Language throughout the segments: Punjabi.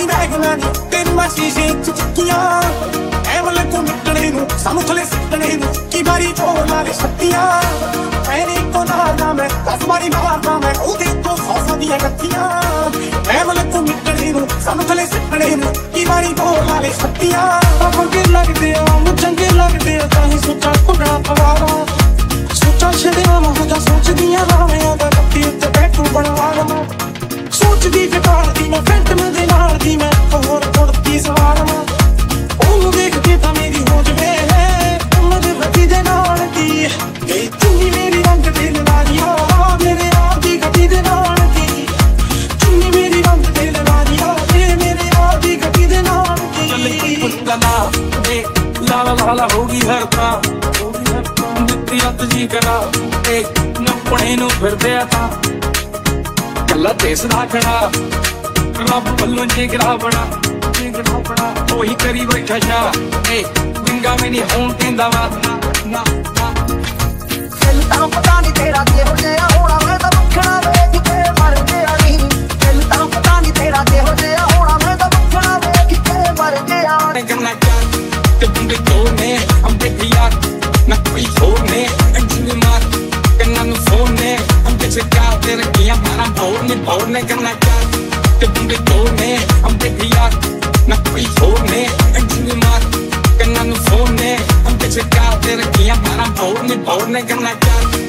ਵੈਗਨਾਂ ਨੀ ਤੈਨੂੰ ਮੈਂ ਸ਼ੀਸ਼ੇ ਚ ਚੁੱਕੀਆਂ ਐਵਲੇ ਕੋ ਮਿੱਟਣੇ ਨੂੰ ਸਾਨੂੰ ਥਲੇ ਸਿੱਟਣੇ ਨੂੰ ਕੀ ਵਾਰੀ ਢੋਲ ਨਾਲੇ ਛੱਤੀਆਂ ਐਨੇ ਕੋ ਨਾ ਮੈਂ 10 ਵਾਰੀ ਮਾਰਦਾ ਮੈਂ ਉਹਦੇ ਤੋਂ 100 ਦੀਆਂ ਗੱਤੀਆਂ ਐਵਲੇ ਕੋ ਮਿੱਟਣੇ ਨੂੰ ਸਾਨੂੰ ਥਲੇ ਸਿੱਟਣੇ ਨੂੰ ਕੀ ਵਾਰੀ ਢੋਲ ਨਾਲੇ ਛੱਤੀਆਂ ਚੰਗੇ ਲੱਗਦੇ ਆ ਮੈਨੂੰ ਚੰਗੇ ਲੱਗਦੇ ਆ ਤਾਂ ਹੀ ਸੋਚਾਂ ਕੁੜਾ ਪਵਾਵਾਂ ਸੋਚਾਂ ਛੜਿਆ ਮੈਂ ਜਾਂ ਸੋਚਦੀਆਂ ਰਾਵਿਆਂ ਦਾ ਰੱਤੀ ਉੱਤੇ ਬੈਠੂ ਬਣਵਾ ਲਵਾਂ ਸੋਚਦੀ ਫਿਕਾਰਦੀ ਮੈਂ ਫੈਂਟਮ ਦੇ ਨਾਲ ਦੀ ਮੈਂ ਹੋਰ ਕੁੜਤੀ ਸਵਾਰ ਮੈਂ ਉਹਨੂੰ ਦੇਖ ਕੇ ਤਾਂ ਮੇਰੀ ਹੋ ਜਵੇ ਉਹਨਾਂ ਦੇ ਰੱਤੀ ਦੇ ਨਾਲ ਦੀ ਇਹ ਚੁੰਨੀ ਮੇਰੀ ਰੰਗ ਦੇ ਲਵਾਰੀਆ ਮੇਰੇ ਆਪ ਦੀ ਗੱਡੀ ਦੇ ਨਾਲ ਦੀ ਚੁੰਨੀ ਮੇਰੀ ਰੰਗ ਦੇ ਲਵਾਰੀਆ ਮੇਰੇ ਆਪ ਦੀ ਗੱਡੀ ਦੇ ਨਾਲ ਦੀ ਪੁੱਤਾਂ ਲਾ ਲਾ ਲਾ ਹੋ ਗਈ ਹਰਤਾ ਦਿੱਤੀ ਅੱਤ ਜੀ ਕਰਾ ਤੇ ਨੱਪਣੇ ਨੂੰ ਫਿਰਦੇ ਆ ਤਾਂ ਕੱਲਾ ਦੇਸ ਦਾ ਖੜਾ ਰੱਬ ਵੱਲੋਂ ਜਿਗਰਾ ਬਣਾ ਉਹੀ ਕਰੀ ਬੈਠਾ ਸ਼ਾਹ ਏ ਵਿੰਗਾ ਵੀ ਨਹੀਂ ਹੋਣ ਦਿੰਦਾ ਵਾ ਨਾ ਦਿਲ ਤਾਂ ਪਤਾ ਨਹੀਂ ਤੇਰਾ ਕਿਹੋ ਜਿਹਾ ਹੋਣਾ ਮੈਂ ਤਾਂ ਭੁੱਖਣਾ ਵੇਖ ਕੇ ਮਰ ਗਿਆ ਨੀ ਦਿਲ ਤਾਂ ਪਤਾ ਨਹੀਂ ਤੇਰਾ ਕਿਹੋ ਜਿਹਾ ਹੋਣਾ ਮੈਂ ਤਾਂ ਭੁੱਖਣਾ ਵੇਖ ਕੇ ਮਰ ਗਿਆ ਨੀ ਗੰਨਾ ਕਰ ਤੇ ਬੰਦੇ ਤੋੜਨੇ ਹਮ ਦੇ ਯਾਰ ਨਾ ਕੋਈ ਹੋਣੇ ਅੰਜਨੀ ਮਾਰ ਕੰਨਾਂ ਨੂੰ ਫੋਨੇ ਹਮ ਦੇ ਸਿੱਕਾ ਤੇ ਰੱਖੀਆਂ ਮਾਰਾਂ ਭੋਰਨੇ ਗੰਨਾ ਕਰ ਤੇ ਬੰਦੇ ਤੋੜਨੇ ਹਮ ਦੇ ਯਾਰ ਨਾ ਕੋਈ ਹੋਣੇ ਅੰਜਨੀ ਮਾਰ ਕੰਨਾਂ ਨੂੰ ਫੋਨੇ ਹਮ ਦੇ ਸਿੱਕਾ ਤੇ ਰੱਖੀਆਂ ਮਾਰਾਂ ਭੋਰਨੇ ਗੰਨਾ ਕਰ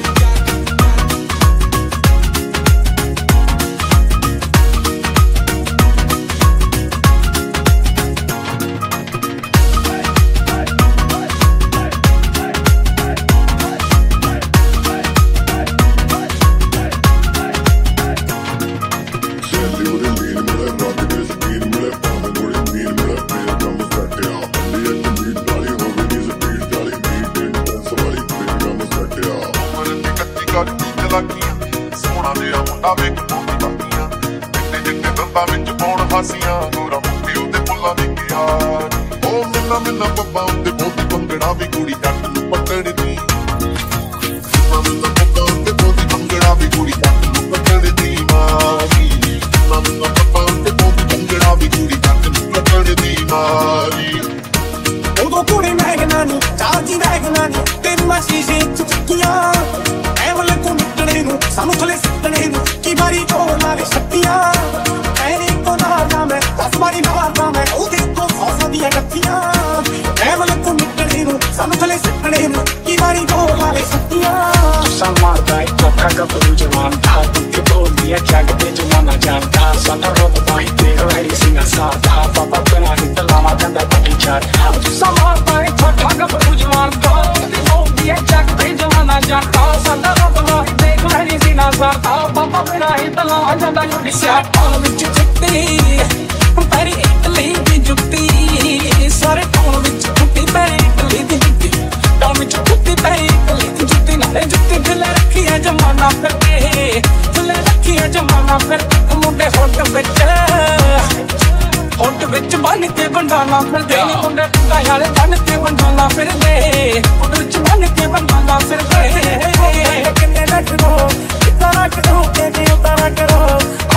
ਸੋਹਣਾ ਜਿਹਾ ਮੁੰਡਾ ਵੇਖ ਮੋਤੀ ਬਾਕੀਆਂ ਚਿੱਟੇ ਚਿੱਟੇ ਦੰਦਾਂ ਵਿੱਚ ਪਾਉਣ ਹਾਸੀਆਂ ਗੋਰਾ ਮੁੰਡੇ ਉਹਦੇ ਫੁੱਲਾਂ ਦੇ ਕਿਆਰ ਉਹ ਮਿੰਨਾ ਪੱਪਾਂ ਉੱਤੇ ਮੋਤੀ ਭੰਗੜਾ ਵੀ ਕੁੜੀ ਜੱਟ ਨੂੰ ਪਕੜਦੀ ਮਿੰਨਾ ਪੱਪਾਂ ਉੱਤੇ ਮੋਤੀ ਭੰਗੜਾ ਵੀ ਕੁੜੀ ਜੱਟ ਨੂੰ ਪਕੜਦੀ ਮਾਰੀ ਮਿੰਨਾ ਪੱਪਾਂ ਉੱਤੇ ਮੋਤੀ ਭੰਗੜਾ ਵੀ ਕੁੜੀ ਜੱਟ ਨੂੰ ਪਕੜਦੀ ਮਾਰੀ ਉਦੋਂ ਕੁੜੀ ਵੈਗਨਾਂ ਨੀ ਚਾਰਜੀ ਵੈਗਨਾਂ ਨੀ ਤੈਨੂੰ ਮੈਂ ਸ਼ੀਸ਼ੇ ਚ ਚੁੱਕੀਆਂ ਐਵਲੇ ਕੋ ਮਿੱਟਣੇ ਨੂੰ ਸਾਨੂੰ ਥਲੇ ਸਿੱਟਣੇ ਨੂੰ ਕੀ ਵਾਰੀ ਢੋਲ ਨਾਲੇ ਛੱਤੀਆਂ ਐਨੇ ਕੋ ਨਾ ਮੈਂ 10 ਵਾਰੀ ਮਾਰਦਾ ਮੈਂ ਉਹਦੇ ਤੋਂ 100 ਦੀਆਂ ਗੱਤੀਆਂ ਐਵਲੇ ਕੋ ਮਿੱਟਣੇ ਨੂੰ ਸਾਨੂੰ ਥਲੇ ਸਿੱਟਣੇ ਨੂੰ ਕੀ ਵਾਰੀ ਢੋਲ ਨਾਲੇ ਛੱਤੀਆਂ ਮਾਰਦਾ ਇੱਕ ਕਾਕਾ ਬਰੂ ਜਵਾਨ ਦਾ ਤੇ ਬੋਲਦੀ ਹੈ ਜੱਗ ਤੇ ਜਮਾਨਾ ਜਾਣਦਾ ਸਾਡਾ ਰੋਬ ਬਾਈ ਤੇ ਰੈਡੀ ਸਿੰਘਾ ਸਾਦਾ ਪਾਪਾ ਬਣਾ ਕੇ ਤਲਾਵਾ ਜਾਂਦਾ ਬੱਟੀ ਚਾਰ ਮਾਰਦਾ ਇੱਕ ਕਾਕਾ ਬਰੂ ਜਵਾਨ ਦਾ ਤੇ ਬੋਲਦੀ ਹੈ ਜੱਗ ਤੇ ਜਮਾਨਾ ਜਾਣਦਾ ਸਾਡਾ ਰੋਬ ਬਾਈ ਤੇ ਰੈਡੀ ਸਿੰਘਾ ਸਾਦਾ ਪਾਪਾ ਬਣਾ ਕੇ ਤਲਾਵਾ ਜਾਂਦਾ ਬੱਟੀ ਚਾਰ ਪਾਲ ਵਿੱਚ ਚਿੱਟੀ ਪੈਰੀ ਇਟਲੀ ਦੀ ਜੁੱਤੀ ਸਾਰੇ ਟਾਉਣ ਵਿੱਚ ਟੁੱਟੀ ਪੈਰੀ ਇਟਲੀ ਦੀ ਜੁੱਤੀ ਟਾਉਣ ਵਿੱਚ ਟੁੱਟੀ ਪੈਰੀ ਇਟਲੀ ਦੀ ਜੁੱਤੀ ਨਾਲੇ ਜੁੱਤੀ ਥੱਲੇ ਰੱਖੀਆਂ ਜਮਾਨਾ ਫਿਰਦੇ ਥੱਲੇ ਰੱਖੀਆਂ ਜਮਾਨਾ ਫਿਰਦੇ ਮੁੰਡੇ ਹੋਟ ਵਿੱਚ ਬੰਨ ਕੇ ਬੰਡਾਲਾ ਫਿਰਦੇ ਮੁੰਡੇ ਟੁੱਟਾ ਵਾਲੇ ਬੰਨ ਕੇ ਬੰਡਾਲਾ ਫਿਰਦੇ ਹੋਟ ਵਿੱਚ ਬੰਨ ਕੇ ਬੰਡਾਲਾ ਫਿਰਦੇ ਕਿੰਨੇ ਲੱਗ ਰੋ ਕਿੰਨਾ ਲੱਗ ਰੋ ਕਿ ਉਤਾਰਾ ਕਰੋ